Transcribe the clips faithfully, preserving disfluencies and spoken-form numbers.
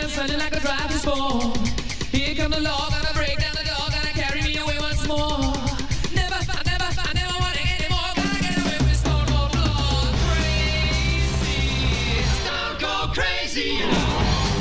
I'm feeling like a driving storm. Here come the law, gonna break down the door, gonna carry me away once more. Never, I never, I never want it anymore. Gotta get away with Stone Cold Floor. Crazy, Stone Cold Crazy, you know.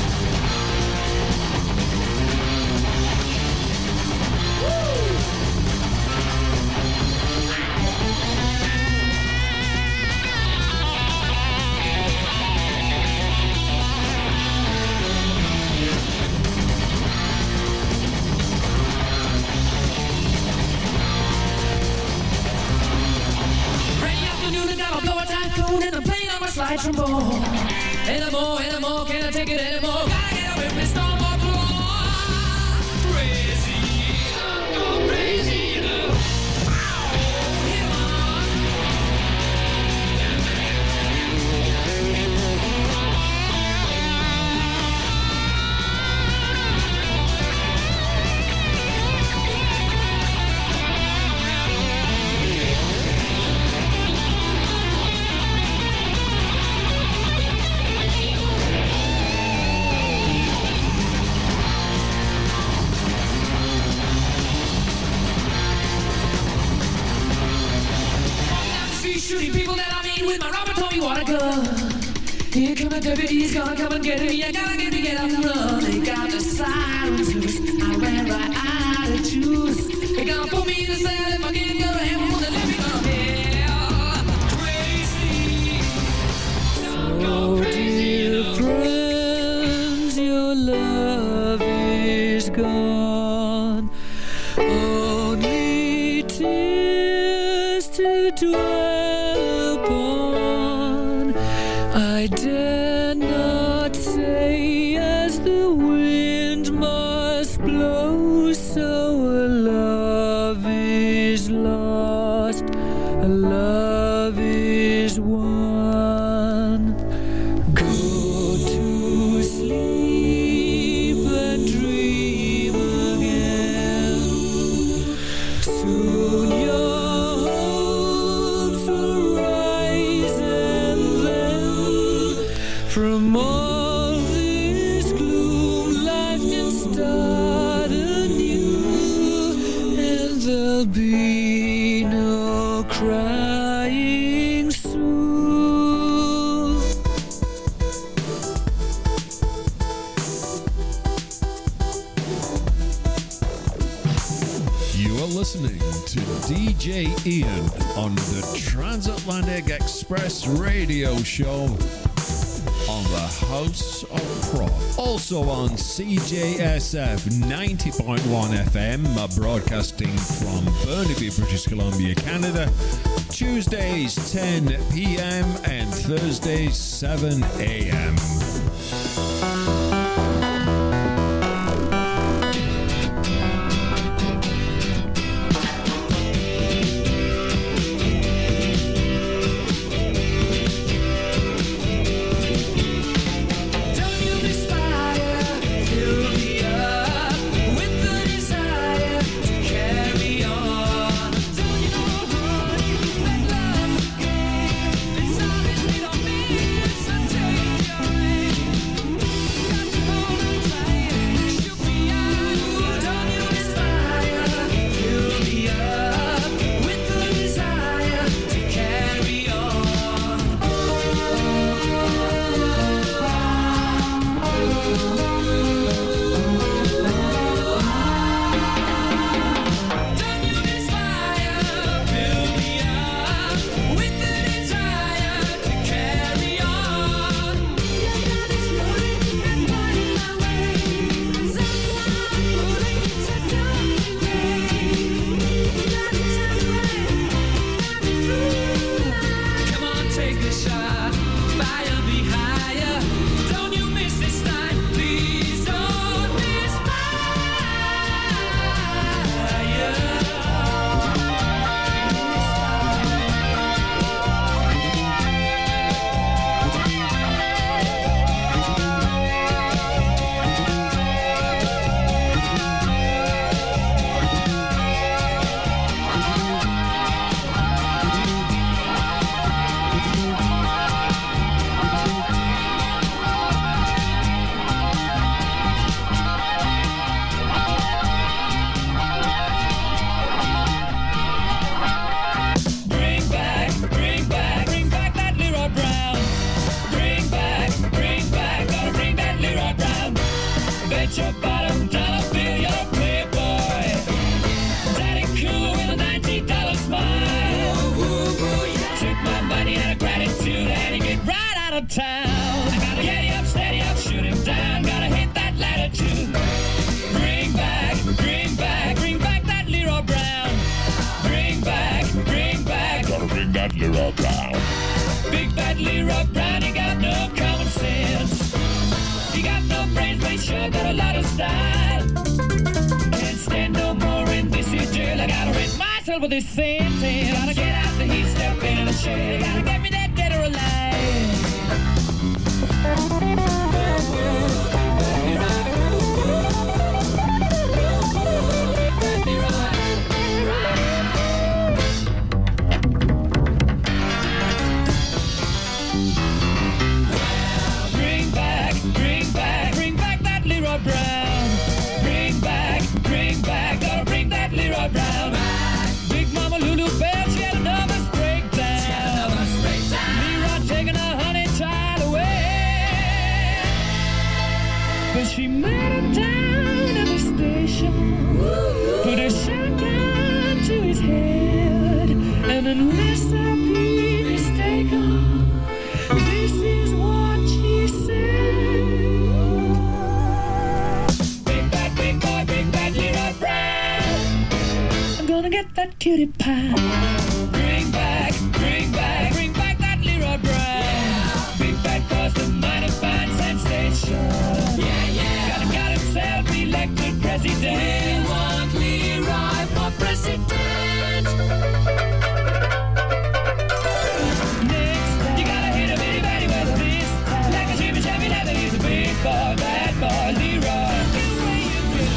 And I'm playing on my slide trombone. Anymore, anymore, can't I take it anymore? Gotta get away from Stone Cold Floor. Crazy, Stone Cold Crazy, you know. Hit on. Shooting people that I mean with my Robert Tommy water gun. Here come the deputies, gonna come and get me. I gotta get me, get up and run. They got the sirens loose. I ran right out of juice. They gonna put me in the cell if I can't go to heaven for the living on hell. Crazy, so dear friends, your love is gone. Only tears to dwell. I dare not say as the wind must blow, so a love is lost, a love is won. Go to sleep and dream again. Soon your hopes will rise and then from all this gloom, life can start anew, and there'll be no crying soon. You are listening to D J Ian on the Transatlantic Express radio show on the House of Prog. Also on C J S F ninety point one F M, broadcasting from Burnaby, British Columbia, Canada. Tuesdays ten p.m. and Thursdays seven a.m. of town. I gotta get him up, steady up, shoot him down. Gotta hit that ladder too. Bring back, bring back, bring back that Leroy Brown. Bring back, bring back, gotta bring that Leroy Brown. Big bad Leroy Brown, he got no common sense. He got no brains, but he sure got a lot of style. Can't stand no more in this here jail. I gotta rid myself of this sentence. Gotta get out the heat, step into the shade. Gotta get me that dead or alive. Bring back, bring back, bring back that Leroy Brown. Bring back, bring back, gotta bring that Leroy Brown. Big Mama Lulu Bell, she had a nervous breakdown. Leroy taking her honey child away. But she met him down at the station. Put a shotgun to his head. And unless I be mistaken, this is what she said. Big bad, big boy, big bad Leroy Brown. I'm gonna get that cutie pie. Bring back, bring back, bring back that Leroy Brown. Big bad caused a mighty fine sensation. Yeah, yeah. Got him, got himself elected president. We want Leroy for president. Next time, you gotta hit a bitty bitty with this time. Like a Jimmy Shabby Leather, he's a big boy, bad boy, Leroy. The way you do.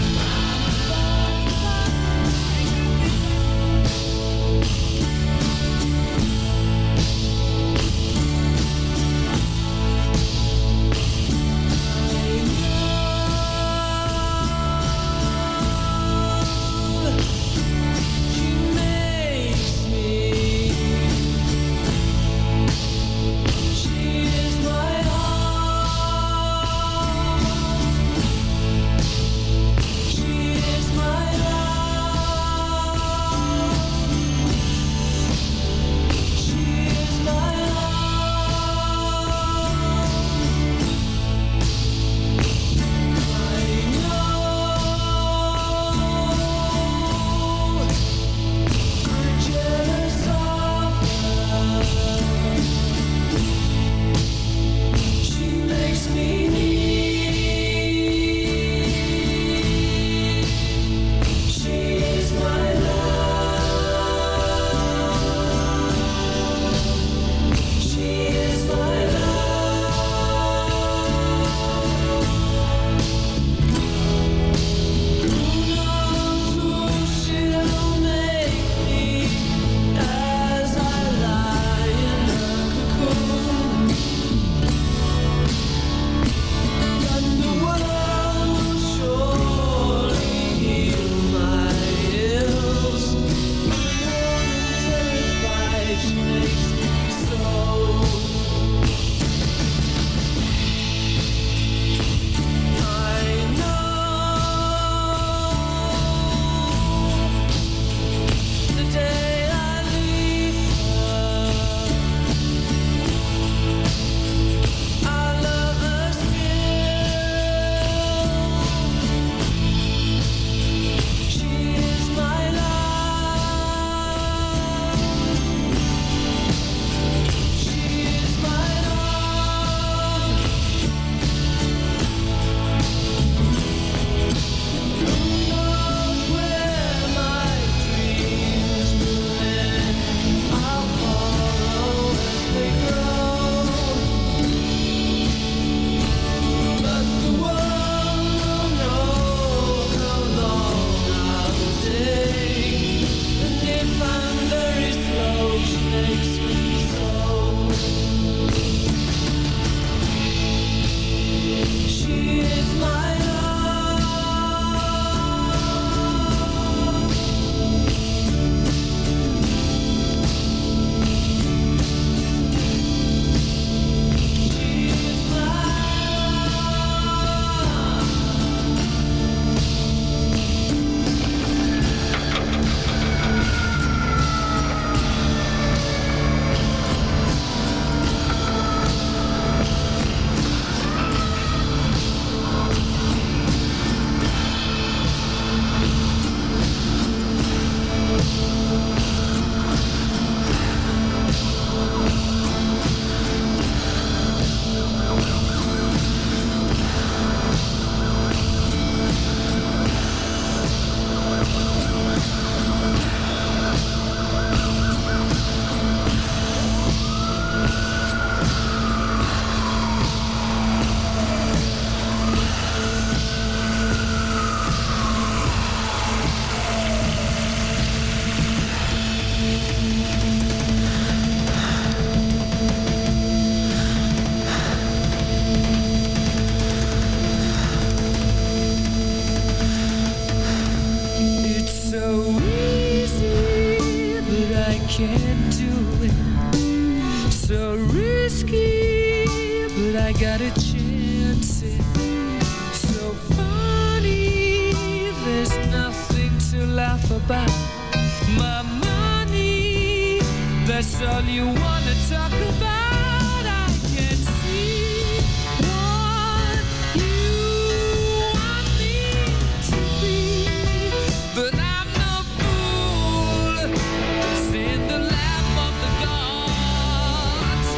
can't do it. So risky, but I got a chance it. So funny, there's nothing to laugh about. My money, that's all you wanna talk about. I can see what you want me to be, but I'm no fool. It's in the lap of the gods.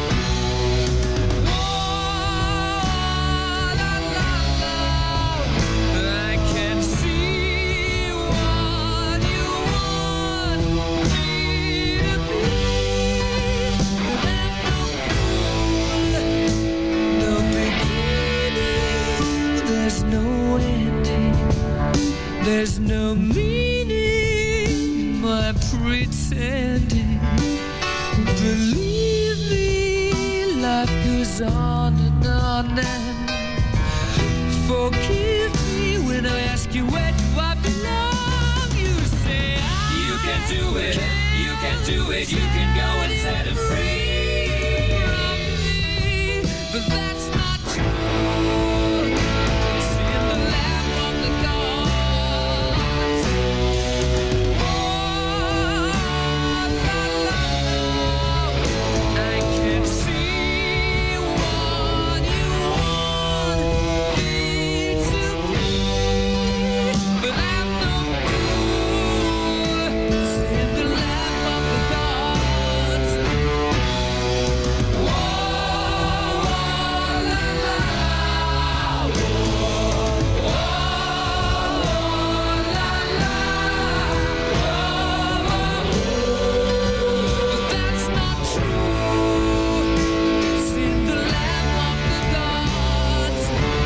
Oh, la, la, la. I can see what you want me to be, but I'm no fool. No beginning, there's no ending. There's no meaning, my pretending. Believe me, life goes on and on and forgive me when I ask you where do I belong. You say I You can do it, you can do it, you can go and set it free. but that's not true. It's in the lap of the gods. Oh, la, la, I can see what you want me to be, but I'm no fool. It's in the lap of the gods. Whoa, la, la, whoa, whoa, la, la, but that's not true. It's in the lap of the gods.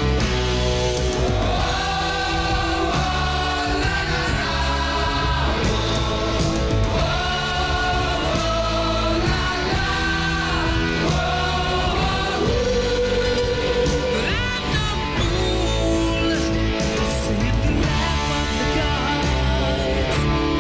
But I'm no fool. It's in the lap of the gods.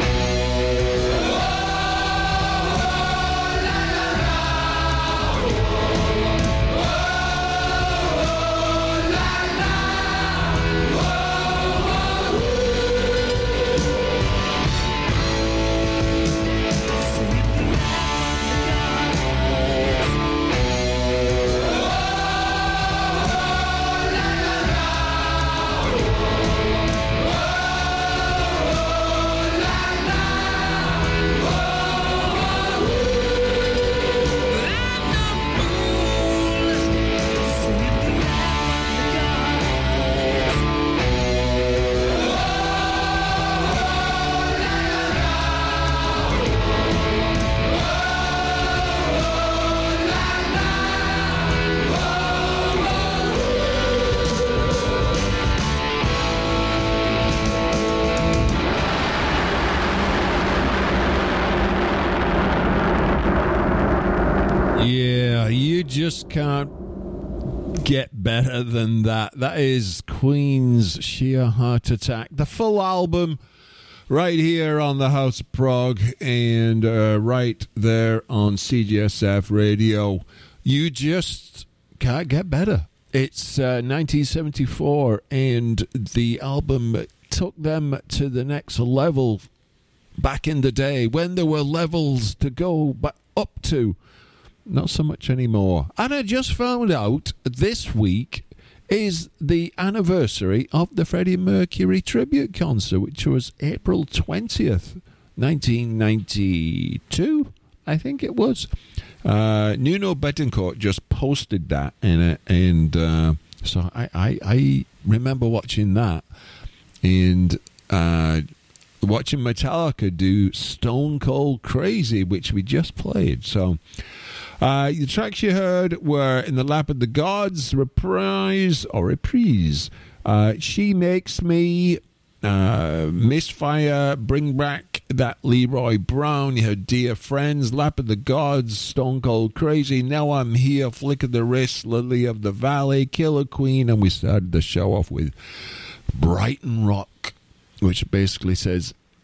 It's in the lap of the gods. But I'm no fool. It's in the lap of the gods. Yeah, you just can't get better than that. That is Queen's Sheer Heart Attack. The full album right here on the House of Prog and uh, right there on C G S F Radio. You just can't get better. It's uh, nineteen seventy-four and the album took them to the next level back in the day when there were levels to go ba- up to. Not so much anymore. And I just found out this week is the anniversary of the Freddie Mercury tribute concert, which was April twentieth, nineteen ninety-two, I think it was. Uh, Nuno Betancourt just posted that in it, and uh, so I, I, I remember watching that and uh, watching Metallica do Stone Cold Crazy, which we just played. So Uh, the tracks you heard were In the Lap of the Gods, Reprise, or Reprise, uh, She Makes Me, uh, Misfire, Bring Back That Leroy Brown. You heard Dear Friends, Lap of the Gods, Stone Cold Crazy, Now I'm Here, Flick of the Wrist, Lily of the Valley, Killer Queen, and we started the show off with Brighton Rock, which basically says,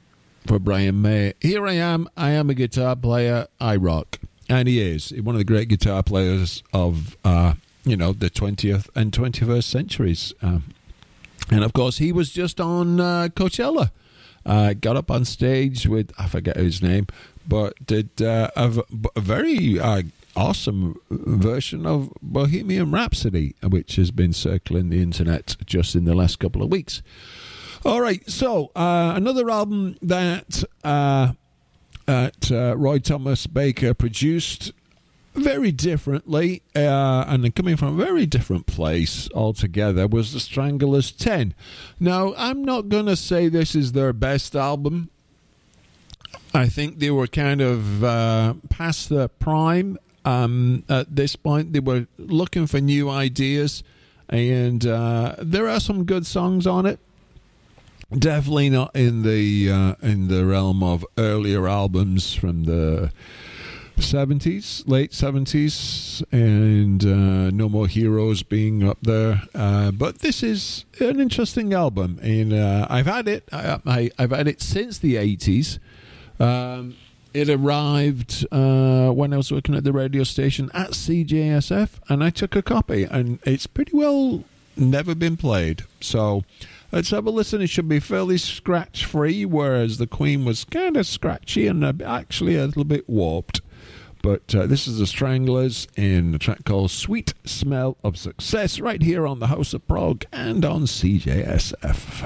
for Brian May. Here I am. I am a guitar player. I rock. And he is one of the great guitar players of, uh, you know, the twentieth and twenty-first centuries. Um, and, of course, he was just on uh, Coachella. Uh, got up on stage with, I forget his name, but did uh, a, v- a very uh, awesome version of Bohemian Rhapsody, which has been circling the internet just in the last couple of weeks. All right, so uh, another album that uh, that uh, Roy Thomas Baker produced very differently uh, and coming from a very different place altogether was The Stranglers ten. Now, I'm not going to say this is their best album. I think they were kind of uh, past their prime um, at this point. They were looking for new ideas, and uh, there are some good songs on it. Definitely not in the uh, in the realm of earlier albums from the seventies, late seventies, and uh, No More Heroes being up there. Uh, but this is an interesting album, and uh, I've had it. I, I, I've had it since the eighties. Um, it arrived uh, when I was working at the radio station at C J S F, and I took a copy, and it's pretty well never been played. So let's have a listen. It should be fairly scratch-free, whereas the Queen was kind of scratchy and actually a little bit warped. But uh, this is the Stranglers in a track called Sweet Smell of Success, right here on the House of Prog and on C J S F.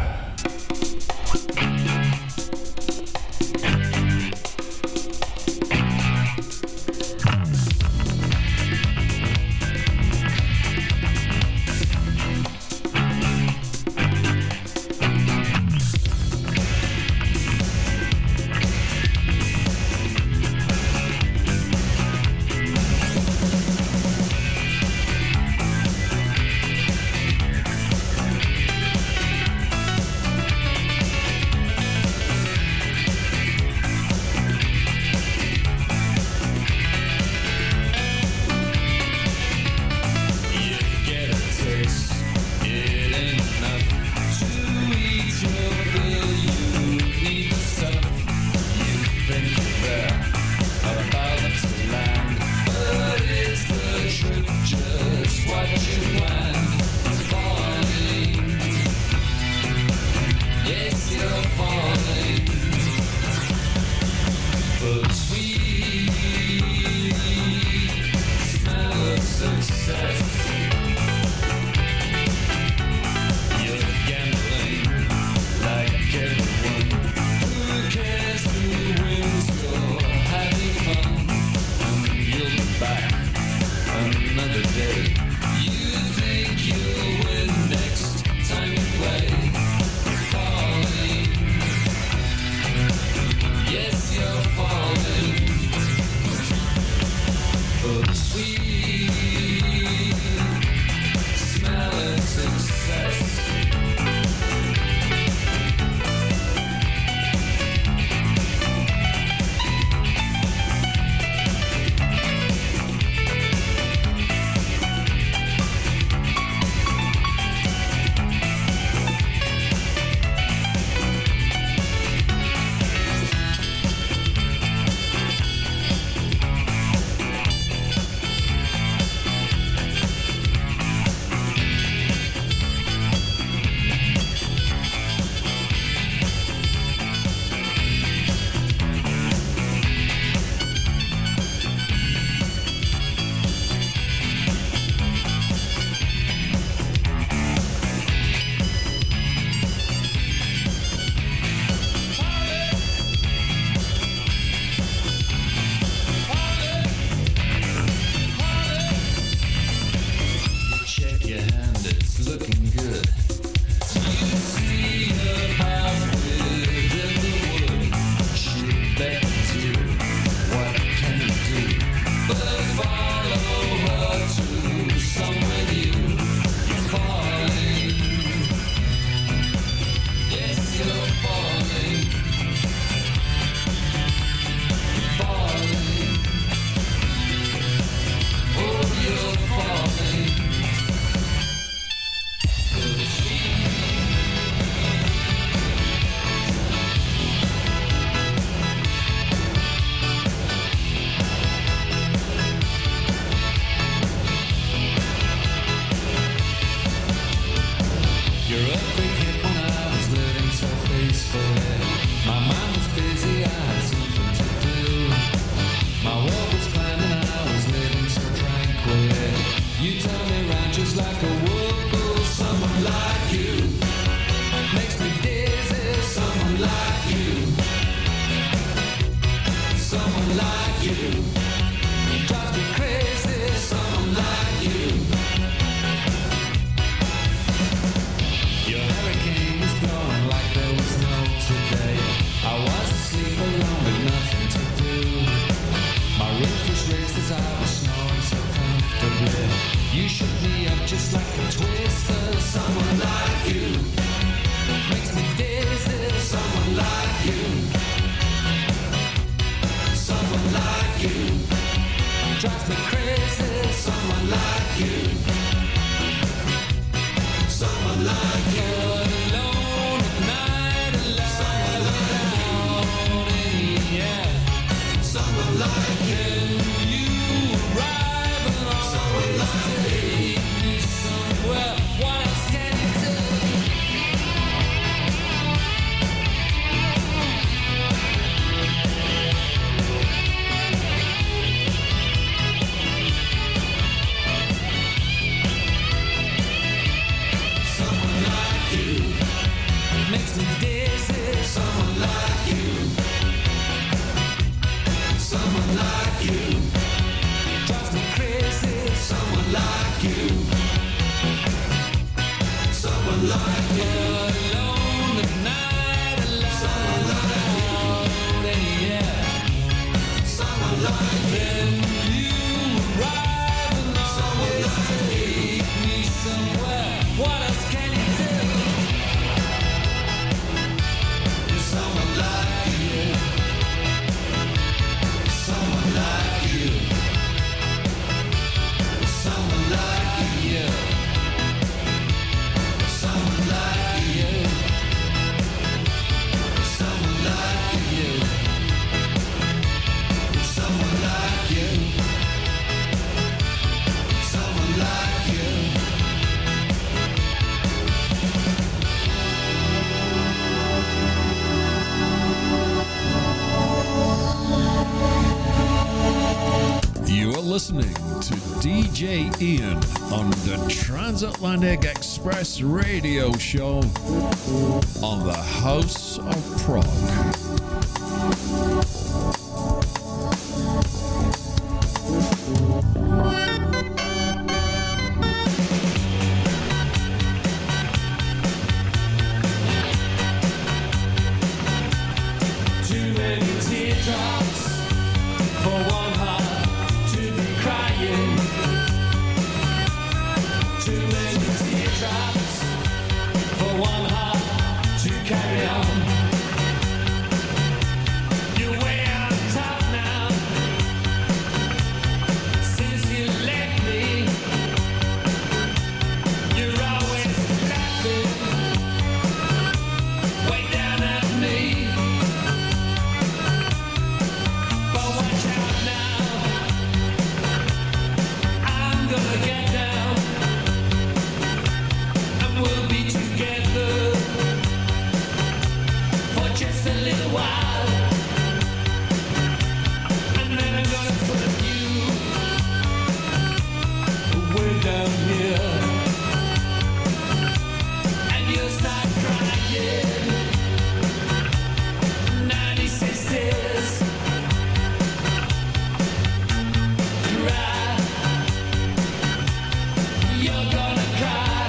you. Someone like you. Drives me crazy. Someone like you. Someone like you. Alone at night, alone. Someone like you. Yeah. Someone like you. You arrive alone. Someone like you. Take me somewhere. What else can you do? Someone like you makes me dizzy. Someone like you. Someone like you drives me crazy. Someone like you. Someone like you. Alone at night, alone. Someone like you. Yeah. Someone like you. Then you arrive alone. Someone like you. Take me somewhere. What else can you do? Someone like you. Someone like you. Someone like you. Someone like you. Someone like you. Someone like you. Someone like you. You are listening to D J Ian on the Transatlantic Express radio show on the House of Prague. Too many teardrops for one heart to be crying. Too many teardrops for one heart to carry on. You're way on top now. Since you left me, you're always laughing way down at me. But watch out now, I'm gonna get down, and we'll be together for just a little while, and then I'm gonna put you way down here, and you'll start crying. Ninety sisters. Cry. You're gonna cry.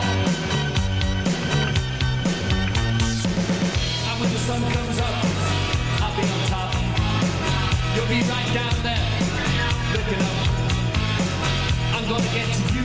And when the sun comes up, I'll be on top. You'll be right down there, looking up. I'm gonna get to you.